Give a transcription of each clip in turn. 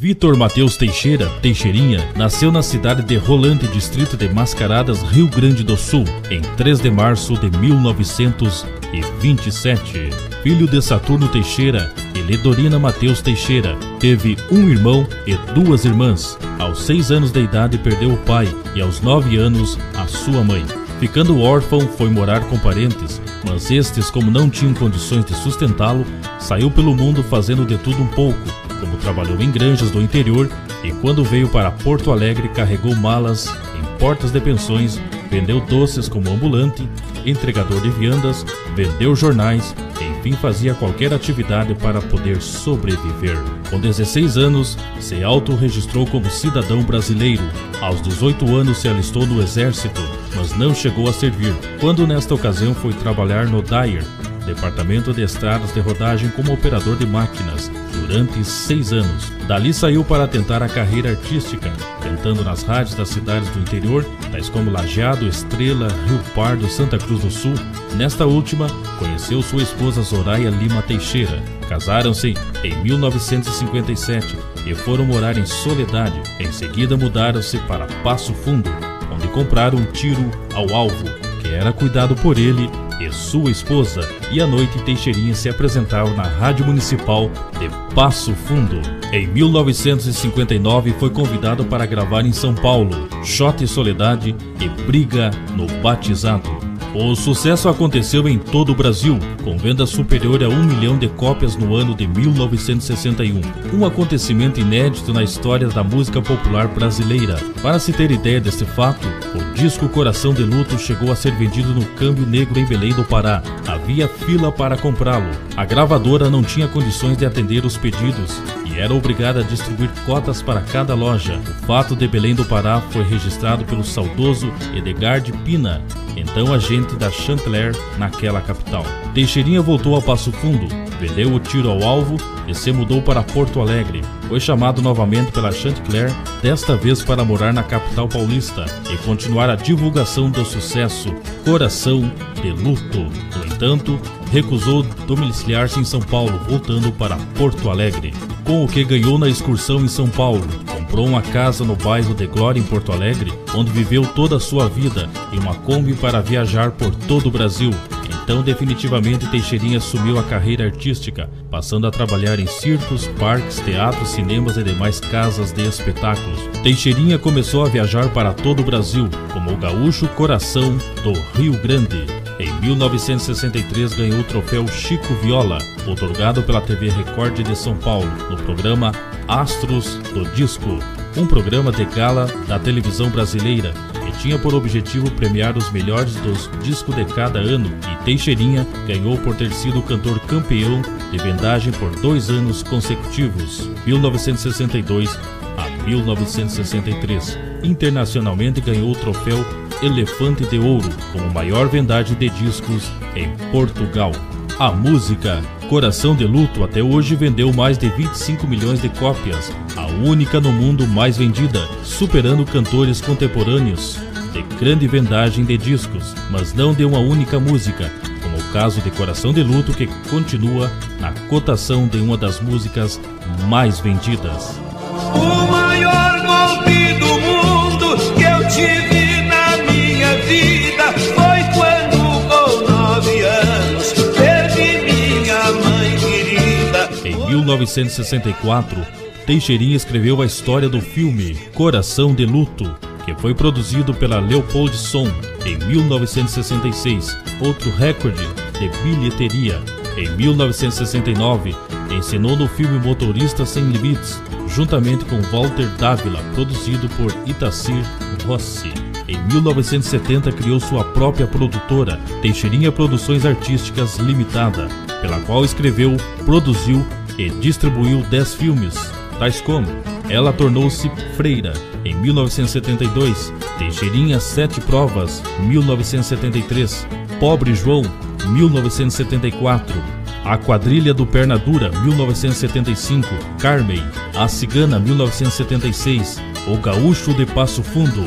Vitor Mateus Teixeira, Teixeirinha, nasceu na cidade de Rolante, distrito de Mascaradas, Rio Grande do Sul, em 3 de março de 1927. Filho de Saturno Teixeira e Ledorina Mateus Teixeira, teve um irmão e 2 irmãs. Aos 6 anos de idade perdeu o pai e aos 9 anos a sua mãe. Ficando órfão, foi morar com parentes, mas estes, como não tinham condições de sustentá-lo, saiu pelo mundo fazendo de tudo um pouco, como trabalhou em granjas do interior e quando veio para Porto Alegre carregou malas em portas de pensões, vendeu doces como ambulante, entregador de viandas, vendeu jornais, enfim fazia qualquer atividade para poder sobreviver. Com 16 anos, se autorregistrou como cidadão brasileiro. Aos 18 anos se alistou no exército, mas não chegou a servir, quando nesta ocasião foi trabalhar no DAIR, Departamento de Estradas de Rodagem, como operador de máquinas, durante 6 anos. Dali saiu para tentar a carreira artística, cantando nas rádios das cidades do interior, tais como Lajeado, Estrela, Rio Pardo, Santa Cruz do Sul. Nesta última, conheceu sua esposa Zoraia Lima Teixeira. Casaram-se em 1957 e foram morar em Soledade. Em seguida mudaram-se para Passo Fundo, onde compraram um tiro ao alvo, que era cuidado por ele e sua esposa, e à noite Teixeirinha se apresentava na Rádio Municipal de Passo Fundo. Em 1959 foi convidado para gravar em São Paulo Shot e Soledade e Briga no Batizado. O sucesso aconteceu em todo o Brasil, com venda superior a 1 milhão de cópias no ano de 1961. Um acontecimento inédito na história da música popular brasileira. Para se ter ideia deste fato, o disco Coração de Luto chegou a ser vendido no Câmbio Negro em Belém do Pará. Havia fila para comprá-lo. A gravadora não tinha condições de atender os pedidos e era obrigada a distribuir cotas para cada loja. O fato de Belém do Pará foi registrado pelo saudoso Edgar de Pina, então agente da Chantecler naquela capital. Teixeirinha voltou a Passo Fundo, vendeu o tiro ao alvo e se mudou para Porto Alegre. Foi chamado novamente pela Chantecler, desta vez para morar na capital paulista e continuar a divulgação do sucesso Coração de Luto. No entanto, recusou domiciliar-se em São Paulo, voltando para Porto Alegre. Com o que ganhou na excursão em São Paulo, comprou uma casa no bairro de Glória, em Porto Alegre, onde viveu toda a sua vida, e uma Kombi para viajar por todo o Brasil. Então, definitivamente, Teixeirinha assumiu a carreira artística, passando a trabalhar em circos, parques, teatros, cinemas e demais casas de espetáculos. Teixeirinha começou a viajar para todo o Brasil, como o gaúcho Coração do Rio Grande. Em 1963 ganhou o troféu Chico Viola, otorgado pela TV Record de São Paulo, no programa Astros do Disco, um programa de gala da televisão brasileira, que tinha por objetivo premiar os melhores dos discos de cada ano, e Teixeirinha ganhou por ter sido o cantor campeão de vendagem por 2 anos consecutivos, 1962 a 1963. Internacionalmente ganhou o troféu Elefante de Ouro como maior vendagem de discos em Portugal. A música Coração de Luto até hoje vendeu mais de 25 milhões de cópias, a única no mundo mais vendida, superando cantores contemporâneos de grande vendagem de discos, mas não de uma única música, como o caso de Coração de Luto, que continua na cotação de uma das músicas mais vendidas. O maior golpe do mundo que eu tive na minha vida foi quando, com 9 anos, perdi minha mãe querida. Em 1964, Teixeirinha escreveu a história do filme Coração de Luto, que foi produzido pela Leopoldson. Em 1966, outro recorde de bilheteria. Em 1969, encenou no filme Motorista Sem Limites, juntamente com Walter Dávila, produzido por Itacir Rossi. Em 1970 criou sua própria produtora, Teixeirinha Produções Artísticas Limitada, pela qual escreveu, produziu e distribuiu 10 filmes, tais como Ela Tornou-se Freira, em 1972, Teixeirinha 7 Provas, 1973, Pobre João, 1974, A Quadrilha do Perna Dura, 1975, Carmen, A Cigana, 1976, O Gaúcho de Passo Fundo,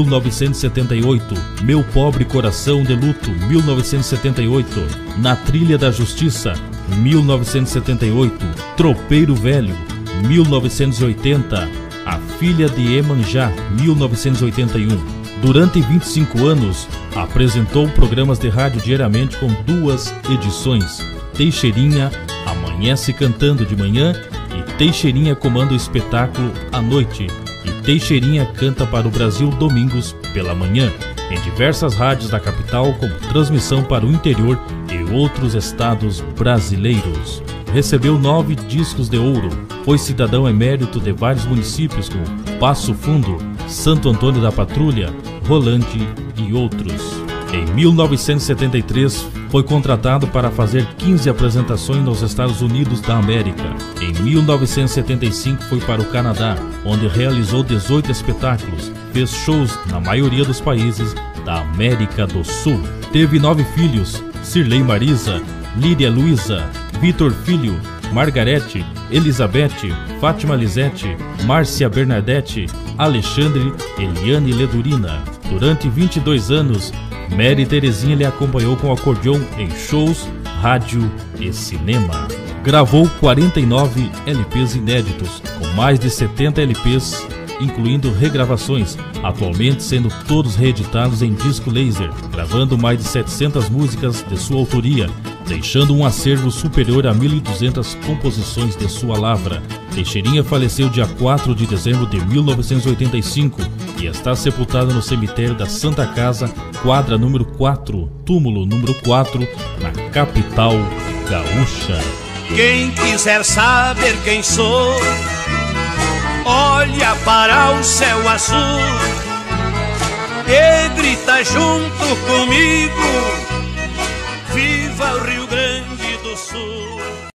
1978, Meu Pobre Coração de Luto, 1978, Na Trilha da Justiça, 1978, Tropeiro Velho, 1980, A Filha de Iemanjá, 1981. Durante 25 anos, apresentou programas de rádio diariamente com 2 edições. Teixeirinha amanhece cantando de manhã e Teixeirinha comanda o espetáculo à noite. E Teixeirinha canta para o Brasil domingos pela manhã, em diversas rádios da capital, com transmissão para o interior e outros estados brasileiros. Recebeu 9 discos de ouro. Foi cidadão emérito de vários municípios como Passo Fundo, Santo Antônio da Patrulha, Rolante e outros. Em 1973, foi contratado para fazer 15 apresentações nos Estados Unidos da América. Em 1975, foi para o Canadá, onde realizou 18 espetáculos. Fez shows na maioria dos países da América do Sul. Teve 9 filhos: Cirlei Marisa, Lídia Luiza, Vitor Filho, Margarete, Elizabeth, Fátima Lisete, Márcia Bernadette, Alexandre, Eliane Ledurina. Durante 22 anos, Mary Terezinha lhe acompanhou com acordeão em shows, rádio e cinema. Gravou 49 LPs inéditos, com mais de 70 LPs, incluindo regravações, atualmente sendo todos reeditados em disco laser, gravando mais de 700 músicas de sua autoria, deixando um acervo superior a 1.200 composições de sua lavra. Teixeirinha faleceu dia 4 de dezembro de 1985 e está sepultado no cemitério da Santa Casa, quadra número 4, túmulo número 4, na capital gaúcha. Quem quiser saber quem sou, olha para o céu azul e grita junto comigo: viva o Rio Grande do Sul!